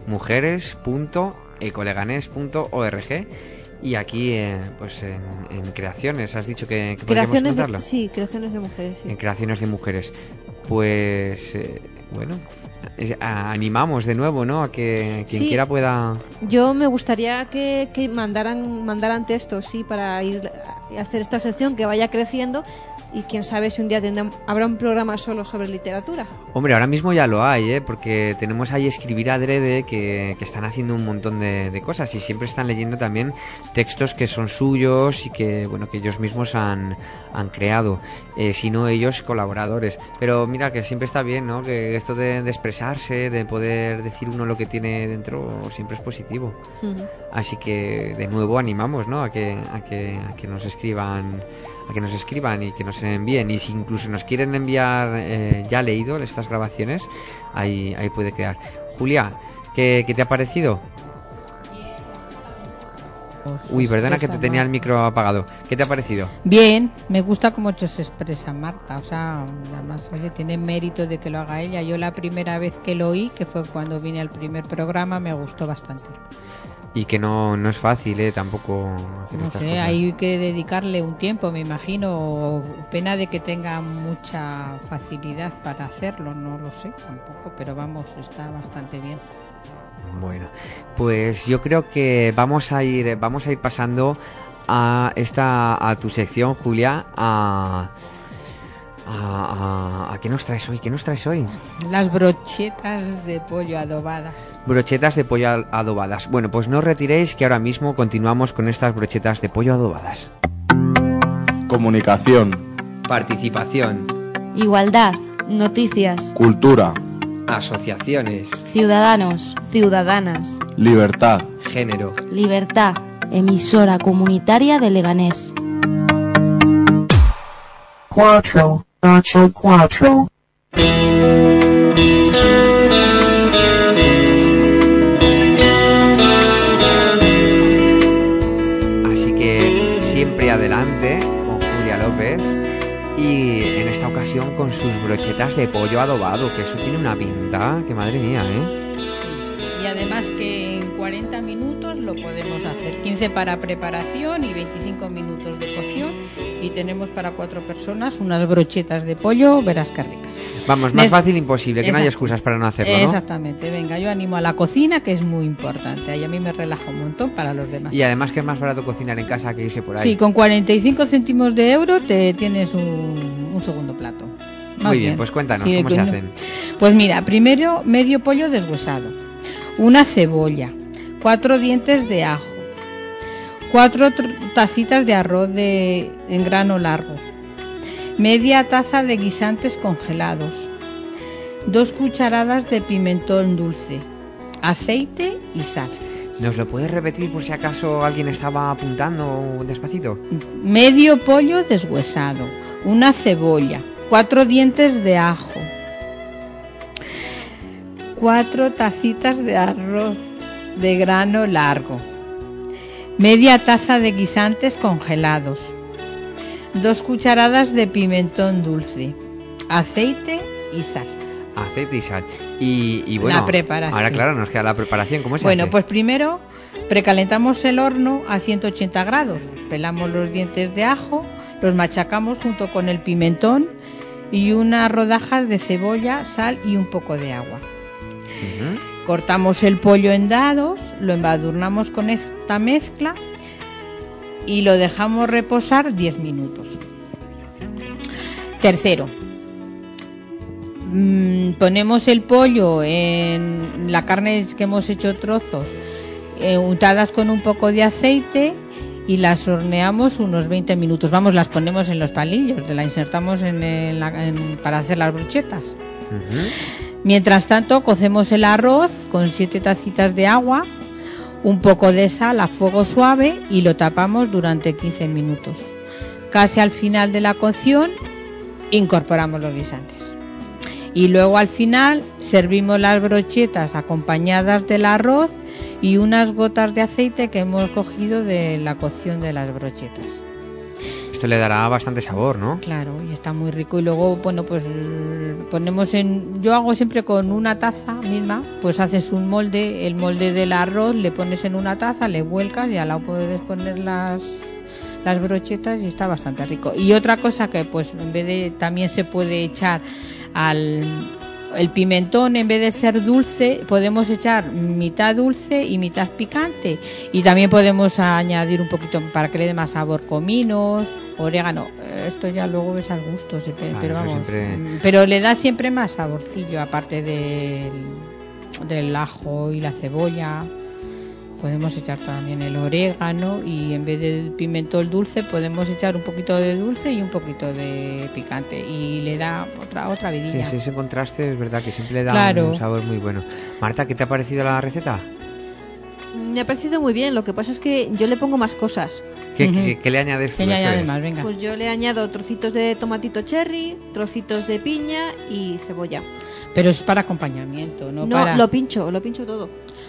mujeres.ecoleganés.org. Y aquí, pues en Creaciones, has dicho que podríamos encontrarlo. Sí, Creaciones de Mujeres. Sí. En Creaciones de Mujeres. Pues, bueno... animamos de nuevo, ¿no? A que quien quiera pueda... Yo me gustaría que mandaran textos, sí, para ir a hacer esta sección que vaya creciendo y quién sabe si un día habrá un programa solo sobre literatura. Hombre, ahora mismo ya lo hay, porque tenemos ahí Escribir Adrede que están haciendo un montón de cosas y siempre están leyendo también textos que son suyos y que, bueno, que ellos mismos han creado, si no ellos colaboradores. Pero mira que siempre está bien, ¿no? Que esto de expresarse, de poder decir uno lo que tiene dentro, siempre es positivo. Así que de nuevo animamos, ¿no? a que nos escriban, y que nos envíen, y si incluso nos quieren enviar ya leído estas grabaciones, ahí puede quedar. Julia, ¿qué te ha parecido? Uy, perdona que te tenía el micro apagado. ¿Qué te ha parecido? Bien, me gusta cómo se expresa Marta. O sea, además, oye, tiene mérito de que lo haga ella. Yo la primera vez que lo oí, que fue cuando vine al primer programa, me gustó bastante. Y que no es fácil, tampoco hacer no estas sé, cosas. hay que dedicarle un tiempo, me imagino. Pena de que tenga mucha facilidad para hacerlo, no lo sé tampoco, pero vamos, está bastante bien. Bueno, pues yo creo que vamos a ir pasando a tu sección, Julia, a ¿qué nos traes hoy? Las brochetas de pollo adobadas. Brochetas de pollo adobadas. Bueno, pues no os retiréis, que ahora mismo continuamos con estas brochetas de pollo adobadas. Comunicación. Participación. Igualdad. Noticias. Cultura. Asociaciones. Ciudadanos. Ciudadanas. Libertad. Género. Libertad. Emisora comunitaria de Leganés. 484. brochetas de pollo adobado, que eso tiene una pinta que madre mía, Y además que en 40 minutos lo podemos hacer. 15 para preparación y 25 minutos de cocción. Y tenemos para 4 personas unas brochetas de pollo, verás qué ricas. Vamos, más fácil imposible, que no haya excusas para no hacerlo, ¿no? Exactamente, venga, yo animo a la cocina, que es muy importante. Ahí a mí me relaja un montón para los demás. Y además que es más barato cocinar en casa que irse por ahí. Sí, con 45 céntimos de euro te tienes un segundo plato. Muy bien, pues cuéntanos, ¿cómo se hacen? Pues mira, primero medio pollo deshuesado, una cebolla, 4 dientes de ajo, 4 tacitas de arroz en grano largo, media taza de guisantes congelados, 2 cucharadas de pimentón dulce, aceite y sal. ¿Nos lo puedes repetir por si acaso alguien estaba apuntando despacito? Medio pollo deshuesado, una cebolla, 4 dientes de ajo, 4 tacitas de arroz de grano largo, media taza de guisantes congelados, 2 cucharadas de pimentón dulce, aceite y sal. Aceite y sal. Y bueno, la preparación. Ahora claro, nos queda la preparación. ¿Cómo se hace? Bueno, pues primero precalentamos el horno a 180 grados. Pelamos los dientes de ajo, los machacamos junto con el pimentón y unas rodajas de cebolla, sal y un poco de agua. Cortamos el pollo en dados, lo embadurnamos con esta mezcla y lo dejamos reposar 10 minutos. Tercero, ponemos el pollo en la carne que hemos hecho trozos, untadas con un poco de aceite, y las horneamos unos 20 minutos. Vamos, las ponemos en los palillos, las insertamos para hacer las brochetas. Mientras tanto, cocemos el arroz con 7 tacitas de agua, un poco de sal a fuego suave y lo tapamos durante 15 minutos. Casi al final de la cocción incorporamos los guisantes. Y luego al final servimos las brochetas acompañadas del arroz y unas gotas de aceite que hemos cogido de la cocción de las brochetas. Esto le dará bastante sabor, ¿no? Claro, y está muy rico. Y luego, bueno, pues ponemos yo hago siempre con una taza misma, pues haces un molde, el molde del arroz, le pones en una taza, le vuelcas y al lado puedes poner las brochetas y está bastante rico. Y otra cosa que pues en vez de, también se puede echar el pimentón, en vez de ser dulce, podemos echar mitad dulce y mitad picante. Y también podemos añadir un poquito para que le dé más sabor, cominos, orégano. Esto ya luego es al gusto, pero vamos, pero le da siempre más saborcillo, aparte del ajo y la cebolla. Podemos echar también el orégano y en vez del pimentón dulce podemos echar un poquito de dulce y un poquito de picante y le da otra vidilla. Ese contraste es verdad que siempre le da un sabor muy bueno. Marta, ¿qué te ha parecido la receta? Me ha parecido muy bien, lo que pasa es que yo le pongo más cosas. ¿Qué le añades tú? ¿Qué le añades más? Venga. Pues yo le añado trocitos de tomatito cherry, trocitos de piña y cebolla. Pero es para acompañamiento, ¿no? No, para... lo pincho todo.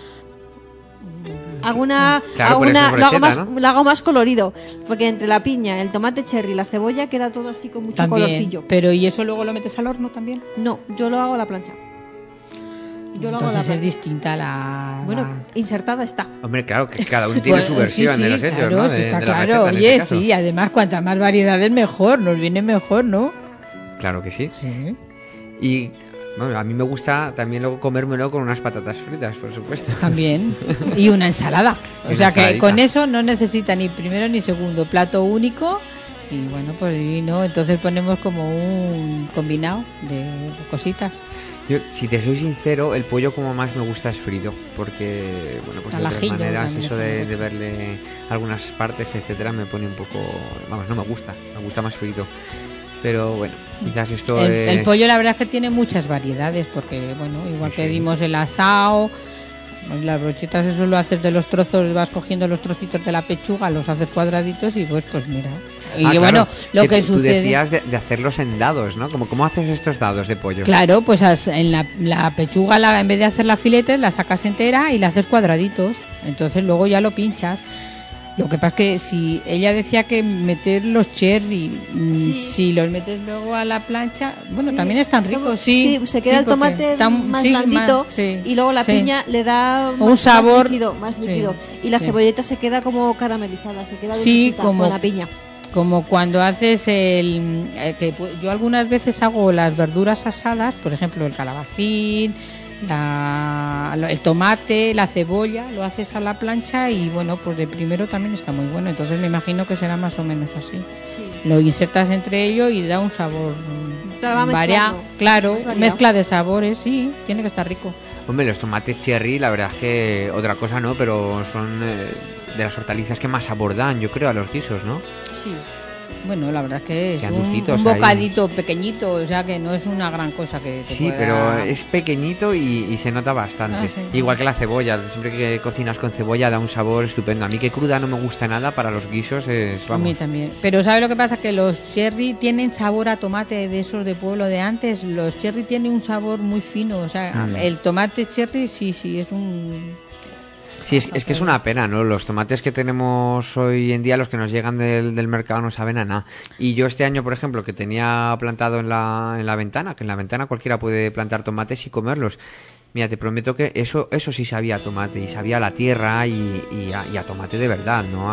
Lo hago más colorido, porque entre la piña, el tomate cherry y la cebolla queda todo así con mucho colorcillo. Pero ¿y eso luego lo metes al horno también? No, yo lo hago a la plancha. Entonces es distinta la... Bueno, insertada está. Hombre, claro, que cada uno tiene su versión de los hechos, claro, ¿no? Sí, está de claro. Receta, oye, este sí, además cuantas más variedades mejor, nos viene mejor, ¿no? Claro que sí. Y... bueno, a mí me gusta también luego comérmelo con unas patatas fritas, por supuesto. También. Y una ensalada. O sea que con eso no necesita ni primero ni segundo. Plato único. Y bueno, pues no. Entonces ponemos como un combinado de cositas. Yo, si te soy sincero, el pollo como más me gusta es frito. Porque, bueno, pues de todas maneras eso de verle algunas partes, etcétera, me pone un poco... vamos, no me gusta. Me gusta más frito. Pero bueno, quizás esto el pollo la verdad es que tiene muchas variedades, porque bueno, igual que dimos el asado, las brochetas eso lo haces de los trozos, vas cogiendo los trocitos de la pechuga, los haces cuadraditos y pues mira. Y claro, bueno, lo que tú sucede... decías de hacerlos en dados, ¿no? ¿Cómo haces estos dados de pollo? Claro, pues en la pechuga, en vez de hacerla filetes, la sacas entera y la haces cuadraditos. Entonces luego ya lo pinchas. Lo que pasa es que si ella decía que meter los cherry, Sí. si los metes luego a la plancha, bueno, Sí, también están ricos, sí. se queda el porque tomate están- más sí, blandito sí, y luego la sí. piña le da Un sabor, más sí, líquido. Y la sí. cebolleta se queda como caramelizada, se queda Sí, dulcecita como- con la piña. Como cuando haces yo algunas veces hago las verduras asadas, por ejemplo, el calabacín, el tomate, la cebolla, lo haces a la plancha y bueno, pues de primero también está muy bueno. Entonces me imagino que será más o menos así. Sí. Lo insertas entre ellos y da un sabor Te va variado. mezclando. Claro, Más variado. mezcla de sabores, sí, tiene que estar rico. Hombre, los tomates cherry, la verdad es que otra cosa no, pero son de las hortalizas que más sabor dan, yo creo, a los guisos, ¿no? Sí. Bueno, la verdad es que es Quedan un dulcitos ahí. bocadito pequeñito, o sea que no es una gran cosa que te Sí, pueda- pero es pequeñito y se nota bastante. Ah, sí. Igual que la cebolla, siempre que cocinas con cebolla da un sabor estupendo. A mí que cruda no me gusta nada, para los guisos es, A mí vamos. también. Pero ¿sabe lo que pasa? Que los cherry tienen sabor a tomate de esos de pueblo de antes. Los cherry tienen un sabor muy fino. O sea, el tomate cherry sí, es un... Sí, es que es una pena, ¿no? Los tomates que tenemos hoy en día, los que nos llegan del mercado, no saben a nada. Y yo este año, por ejemplo, que tenía plantado en la ventana, que en la ventana cualquiera puede plantar tomates y comerlos. Mira, te prometo que eso sí sabía a tomate, y sabía a la tierra y a tomate de verdad, no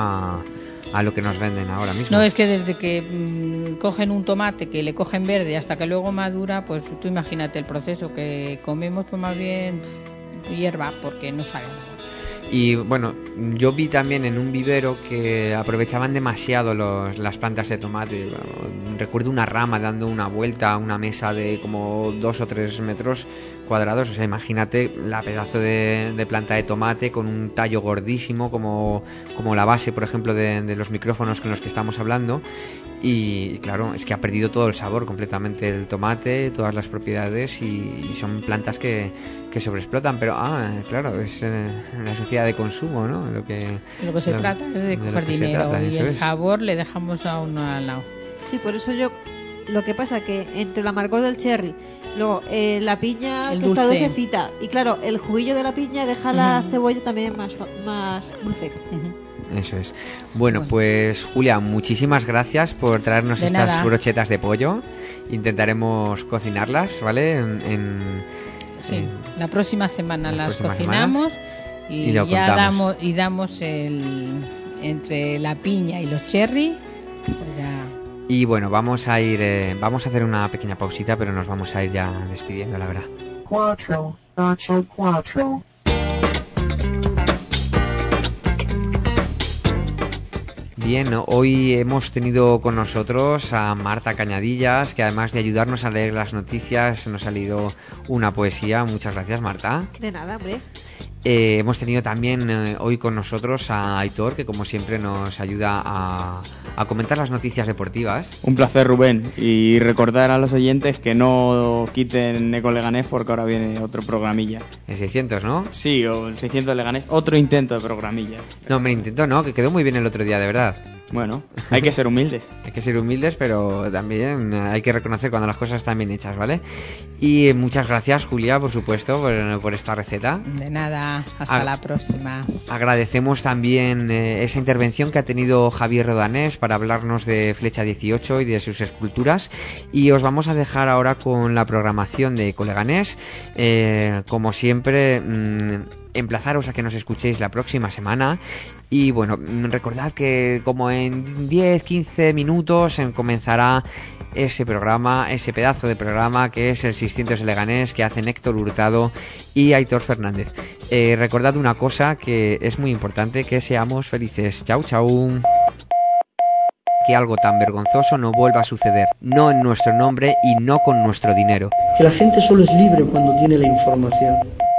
a lo que nos venden ahora mismo. No, es que desde que cogen un tomate, que le cogen verde, hasta que luego madura, pues tú imagínate el proceso que comemos, pues más bien hierba, porque no sabe a nada. Y bueno, yo vi también en un vivero que aprovechaban demasiado las plantas de tomate. Recuerdo una rama dando una vuelta a una mesa de como 2 o 3 metros cuadrados. O sea, imagínate la pedazo de planta de tomate con un tallo gordísimo como la base, por ejemplo, de los micrófonos con los que estamos hablando. Y claro, es que ha perdido todo el sabor completamente el tomate, todas las propiedades, y son plantas que sobreexplotan. Pero claro, es la sociedad de consumo, ¿no? Lo que se trata es de coger dinero, y el sabor le dejamos a uno al lado. Sí, por eso lo que pasa que entre el amargor del cherry, luego la piña El que está dulce. dulcecita, y claro, el juguillo de la piña deja la cebolla también más dulce. Eso es. Bueno, pues Julia, muchísimas gracias por traernos De estas nada. brochetas de pollo. Intentaremos cocinarlas, ¿vale? Sí, la próxima semana las próxima cocinamos y lo ya contamos. damos entre la piña y los cherry, pues ya. Y bueno, vamos a hacer una pequeña pausita, pero nos vamos a ir ya despidiendo, la verdad. 484. Bien, hoy hemos tenido con nosotros a Marta Cañadillas, que además de ayudarnos a leer las noticias, nos ha leído una poesía. Muchas gracias, Marta. De nada, hombre. Hemos tenido también hoy con nosotros a Aitor, que como siempre nos ayuda a comentar las noticias deportivas. Un placer, Rubén, y recordar a los oyentes que no quiten Eco Leganés, porque ahora viene otro programilla. El 600, ¿no? Sí, o el 600 Leganés, otro intento de programilla. No, hombre, intento no, que quedó muy bien el otro día, de verdad. Bueno, hay que ser humildes. Hay que ser humildes, pero también hay que reconocer cuando las cosas están bien hechas, ¿vale? Y muchas gracias, Julia, por supuesto, por esta receta. De nada, hasta la próxima. Agradecemos también esa intervención que ha tenido Javier Rodanés para hablarnos de Flecha 18 y de sus esculturas. Y os vamos a dejar ahora con la programación de Coleganés. Como siempre, emplazaros a que nos escuchéis la próxima semana. Y bueno, recordad que como en 10-15 minutos comenzará ese programa, ese pedazo de programa que es el 600 Leganés, que hacen Héctor Hurtado y Aitor Fernández. Recordad una cosa que es muy importante, que seamos felices. Chau, chau. Que algo tan vergonzoso no vuelva a suceder, no en nuestro nombre y no con nuestro dinero. Que la gente solo es libre cuando tiene la información.